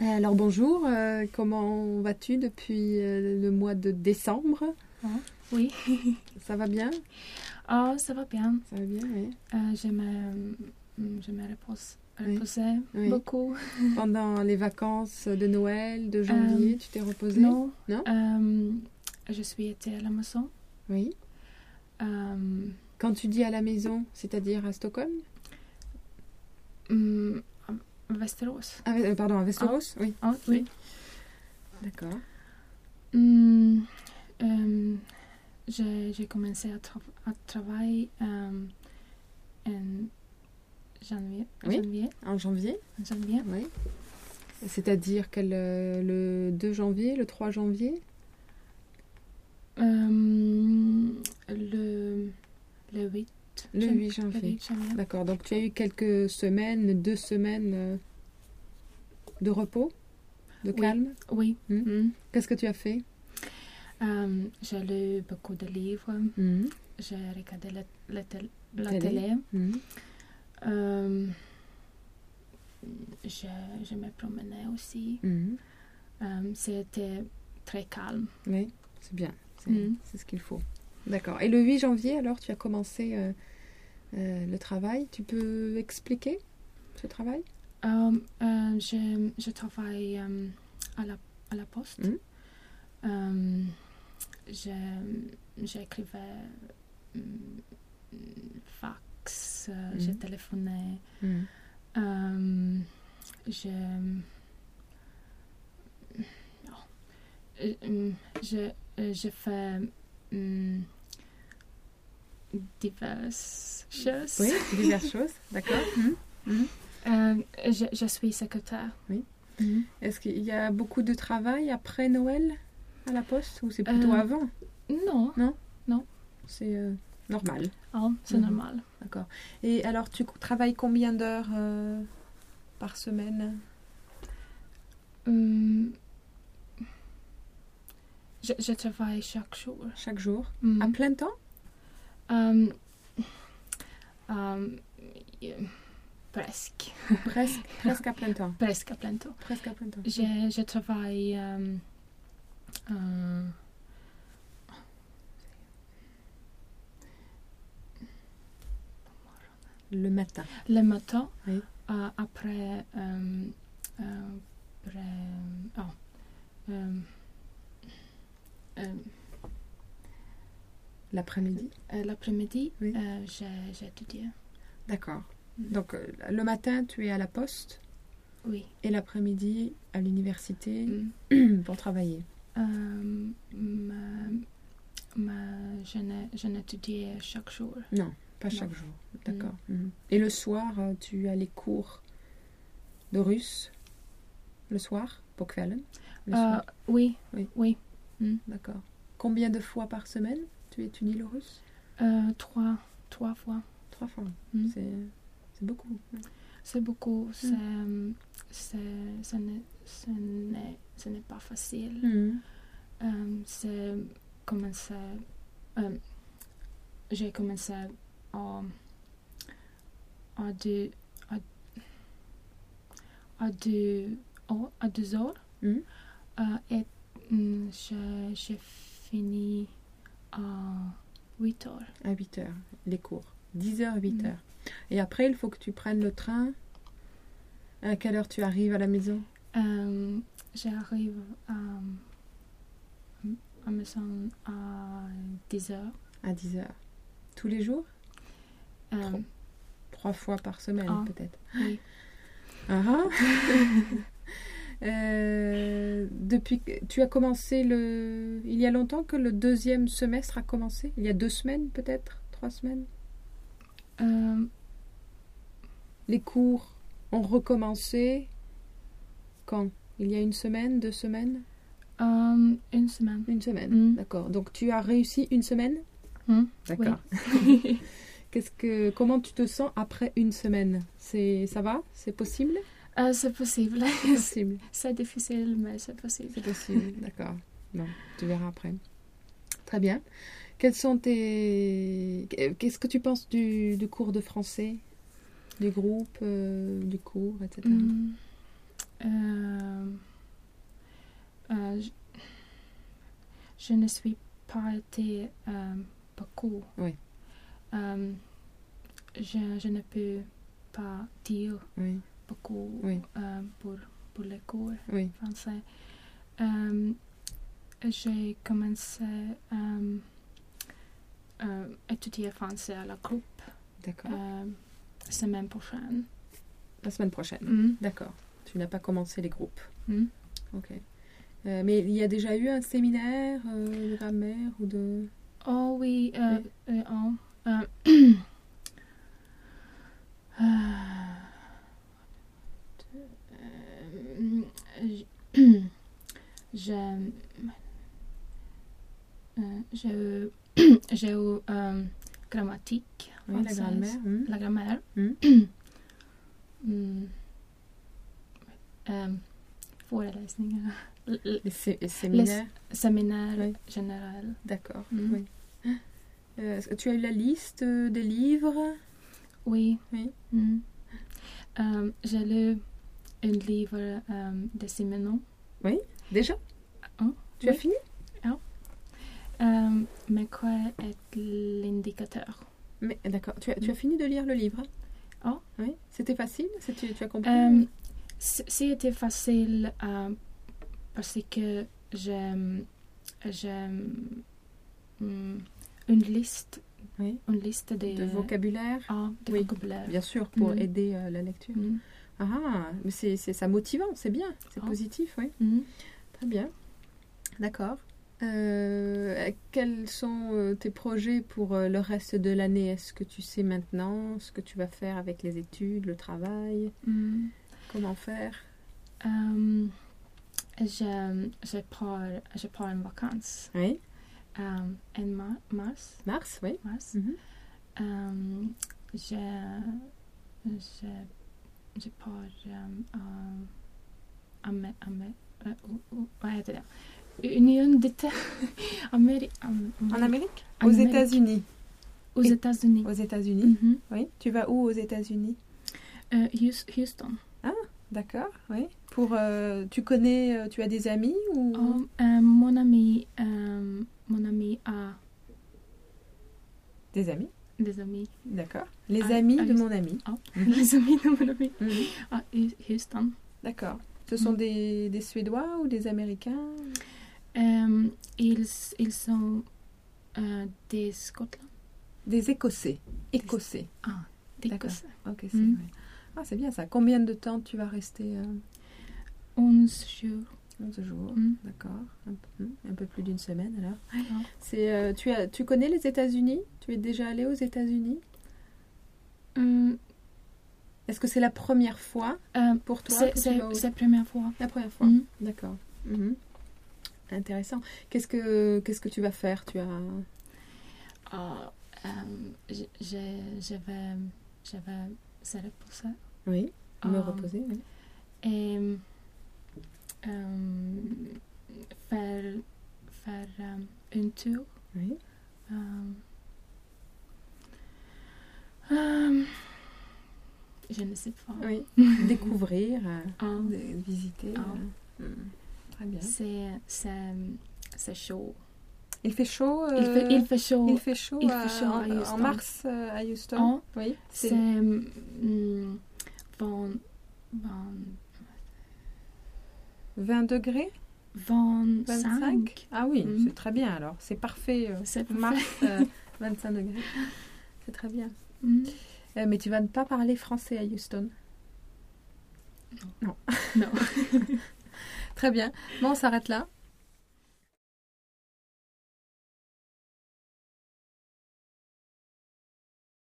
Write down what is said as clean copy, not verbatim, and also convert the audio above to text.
Alors bonjour, comment vas-tu depuis le mois de décembre? Oui. Ça va bien? Ça va bien. Ça va bien, oui. Je me reposer Oui. beaucoup. Pendant les vacances de Noël, de janvier, tu t'es reposée? Non. Non? Je suis été à la maison. Oui. Quand tu dis à la maison, c'est-à-dire à Stockholm? Västerås. Pardon, à Västerås? Oui. Oui. D'accord. J'ai commencé à travailler en janvier. Oui. En janvier? En janvier. Oui. C'est-à-dire le 2 janvier, le 3 janvier? Le 8. Le 8 janvier. Le 8 janvier. D'accord, donc tu as eu quelques semaines, 2 semaines de repos, de calme? Oui. Qu'est-ce que tu as fait? J'ai lu beaucoup de livres. J'ai regardé la télé. Je me promenais aussi. C'était très calme. Oui, c'est bien. C'est ce qu'il faut. D'accord. Et le 8 janvier, alors, tu as commencé le travail. Tu peux expliquer ce travail? Je travaille à la poste. J'écrivais fax, je téléphonais. Je fais diverses choses. Oui, diverses choses, d'accord. Je suis secrétaire. Oui. Est-ce qu'il y a beaucoup de travail après Noël à la poste ou c'est plutôt avant? Non. C'est normal. C'est normal. D'accord. Et alors, tu travailles combien d'heures par semaine? Je travaille chaque jour. Chaque jour? À plein temps? Presque. Presque à plein temps. Presque à plein temps. Presque à plein temps. Je travaille le matin. Le matin. Oui. Après l'après-midi. L'après-midi, oui. j'ai étudié. D'accord. Donc, le matin, tu es à la poste. Oui. Et l'après-midi, à l'université, pour travailler. Je n'étudie chaque jour. Non, pas chaque jour. D'accord. Et le soir, tu as les cours de russe le soir, på kvällen? Oui. D'accord. Combien de fois par semaine tu étudies le russe? 3 fois. 3 fois. C'est beaucoup. C'est beaucoup. Ce n'est pas facile. J'ai commencé à 2 heures. Et j'ai fini à 8 heures. À 8 heures, les cours. 10 heures, 8 heures. Et après, il faut que tu prennes le train. À quelle heure tu arrives à la maison? J'arrive à la maison à 10 heures. À 10 heures. Tous les jours? 3 fois par semaine, peut-être. Oui. Depuis que tu as commencé il y a longtemps que le 2e semestre a commencé? Il y a 2 semaines peut-être? 3 semaines? Les cours ont recommencé quand? Il y a 1 semaine, 2 semaines? 1 semaine. 1 semaine, d'accord. Donc tu as réussi 1 semaine? D'accord. Oui. Comment tu te sens après 1 semaine? Ça va? C'est possible? C'est possible. C'est possible. C'est difficile, mais c'est possible. C'est possible, d'accord. Non, tu verras après. Très bien. Qu'est-ce que tu penses du cours de français? Du groupe, du cours, etc. je ne suis pas été beaucoup. Oui. Je ne peux pas dire Oui. beaucoup Oui. pour les cours Oui. français. J'ai commencé à étudier français à la groupe D'accord. semaine prochaine. La semaine prochaine. Mm. D'accord. Tu n'as pas commencé les groupes. Mm. Ok. Mais il y a déjà eu un séminaire de grammaire ou de... Oh oui, j'ai eu grammatique. Oui, la grammaire. La grammaire. Föreläsningar. Les séminaires. Séminaire Oui. général. D'accord. Mm. Oui. Est-ce que tu as eu la liste des livres? Oui. Oui. Mm. J'ai lu un livre de Simenon. Déjà? Tu as Oui. fini? Mais quoi est l'indicateur? Mais d'accord. Tu as fini de lire le livre? Oh. Oui. C'était facile? Tu as compris? C'était facile parce que j'aime une liste Oui. De vocabulaire? de Oui. vocabulaire. Bien sûr, pour Mm. aider la lecture. Mm. Ah, mais c'est ça motivant, c'est bien, c'est Ah. positif, oui. Mm. Très bien. D'accord. Quels sont tes projets pour le reste de l'année? Est-ce que tu sais maintenant ce que tu vas faire avec les études, le travail? Mm. Comment faire? Je pars en vacances Oui. en mars. Mars, oui. Mars. Mhm. Je pars vad heter det? Union d'État. En Amérique? En Aux Amérique. États-Unis. Aux États-Unis. Aux États-Unis. Mhm. Oui. Tu vas où aux États-Unis? Houston. D'accord, oui. Tu connais, tu as des amis ou... Mon ami a Des amis? des amis. D'accord. Les amis de mon ami. Les amis de mon ami Mhm. à Houston. D'accord. Ce sont des Suédois ou des Américains? Ils sont des Scotland. Des Écossais. Écossais. Des D'accord. Écossais. Ok, c'est Mm. vrai. Ah, c'est bien ça. Combien de temps tu vas rester? 11 jours. 11 jours. Mm. D'accord. Un peu plus d'une semaine alors. Ah. Tu connais les États-Unis? Tu es déjà allé aux États-Unis? Est-ce que c'est la première fois pour toi que tu vas C'est la première fois. La première fois. Mm. D'accord. Mhm. Intéressant. Qu'est-ce que tu vas faire? Tu as... Je vais se reposer. Oui. Me reposer. Oui. Et faire une tour. Oui. Je ne sais pas. Oui. Découvrir, visiter. Très bien. C'est chaud. Il fait chaud. Il fait chaud. Il fait chaud, à Houston. en mars à Houston. Oui. C'est 20 degrés. 25. Ah oui, Mm. c'est très bien alors. C'est parfait. C'est Mars, 25 degrés. C'est très bien. Mm. Mais tu vas ne pas parler français à Houston? Non. Très bien. Bon, on s'arrête là.